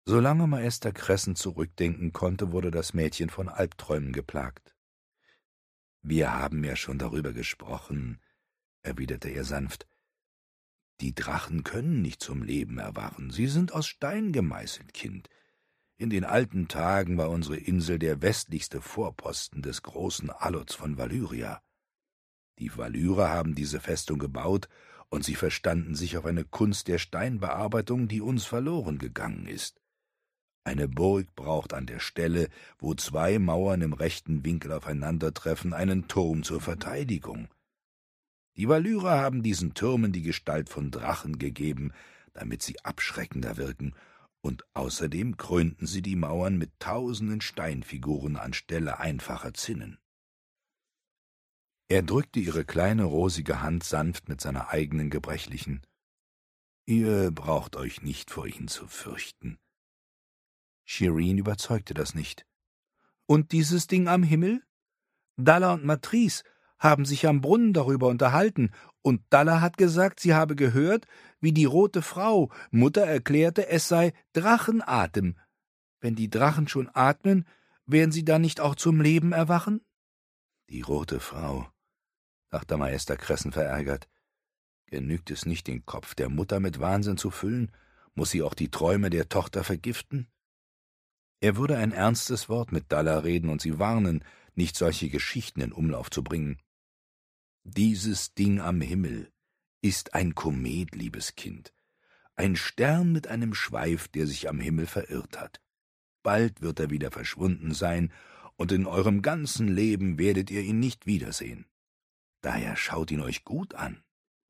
Solange Meister Kressen zurückdenken konnte, wurde das Mädchen von Albträumen geplagt. »Wir haben ja schon darüber gesprochen«, erwiderte er sanft. »Die Drachen können nicht zum Leben erwachen, sie sind aus Stein gemeißelt, Kind. In den alten Tagen war unsere Insel der westlichste Vorposten des großen Alots von Valyria. Die Valyrer haben diese Festung gebaut, und sie verstanden sich auf eine Kunst der Steinbearbeitung, die uns verloren gegangen ist. Eine Burg braucht an der Stelle, wo zwei Mauern im rechten Winkel aufeinandertreffen, einen Turm zur Verteidigung. Die Valyrer haben diesen Türmen die Gestalt von Drachen gegeben, damit sie abschreckender wirken, und außerdem krönten sie die Mauern mit tausenden Steinfiguren anstelle einfacher Zinnen.« Er drückte ihre kleine rosige Hand sanft mit seiner eigenen gebrechlichen. »Ihr braucht euch nicht vor ihnen zu fürchten.« Shireen überzeugte das nicht. »Und dieses Ding am Himmel? Dalla und Matrice haben sich am Brunnen darüber unterhalten, und Dalla hat gesagt, sie habe gehört, wie die rote Frau, Mutter erklärte, es sei Drachenatem. Wenn die Drachen schon atmen, werden sie dann nicht auch zum Leben erwachen?« »Die rote Frau«, dachte Meister Kressen verärgert. »Genügt es nicht, den Kopf der Mutter mit Wahnsinn zu füllen? Muss sie auch die Träume der Tochter vergiften?« Er würde ein ernstes Wort mit Dalla reden und sie warnen, nicht solche Geschichten in Umlauf zu bringen. »Dieses Ding am Himmel ist ein Komet, liebes Kind, ein Stern mit einem Schweif, der sich am Himmel verirrt hat. Bald wird er wieder verschwunden sein, und in eurem ganzen Leben werdet ihr ihn nicht wiedersehen. Daher schaut ihn euch gut an.«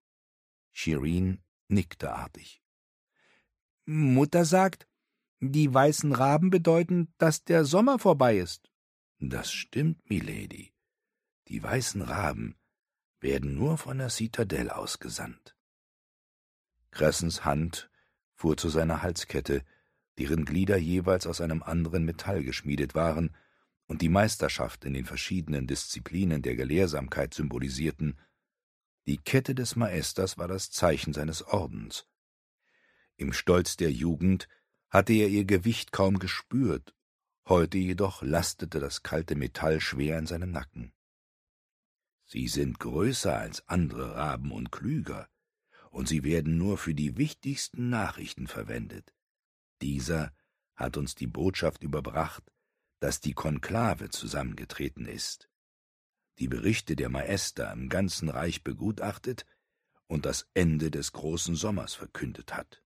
Shireen nickte artig. »Mutter sagt, die weißen Raben bedeuten, dass der Sommer vorbei ist.« »Das stimmt, Milady. Die weißen Raben werden nur von der Zitadelle ausgesandt.« Kressens Hand fuhr zu seiner Halskette, deren Glieder jeweils aus einem anderen Metall geschmiedet waren und die Meisterschaft in den verschiedenen Disziplinen der Gelehrsamkeit symbolisierten. Die Kette des Maesters war das Zeichen seines Ordens. Im Stolz der Jugend hatte er ihr Gewicht kaum gespürt, heute jedoch lastete das kalte Metall schwer in seinem Nacken. »Sie sind größer als andere Raben und klüger, und sie werden nur für die wichtigsten Nachrichten verwendet. Dieser hat uns die Botschaft überbracht, dass die Konklave zusammengetreten ist, die Berichte der Maester im ganzen Reich begutachtet und das Ende des großen Sommers verkündet hat.«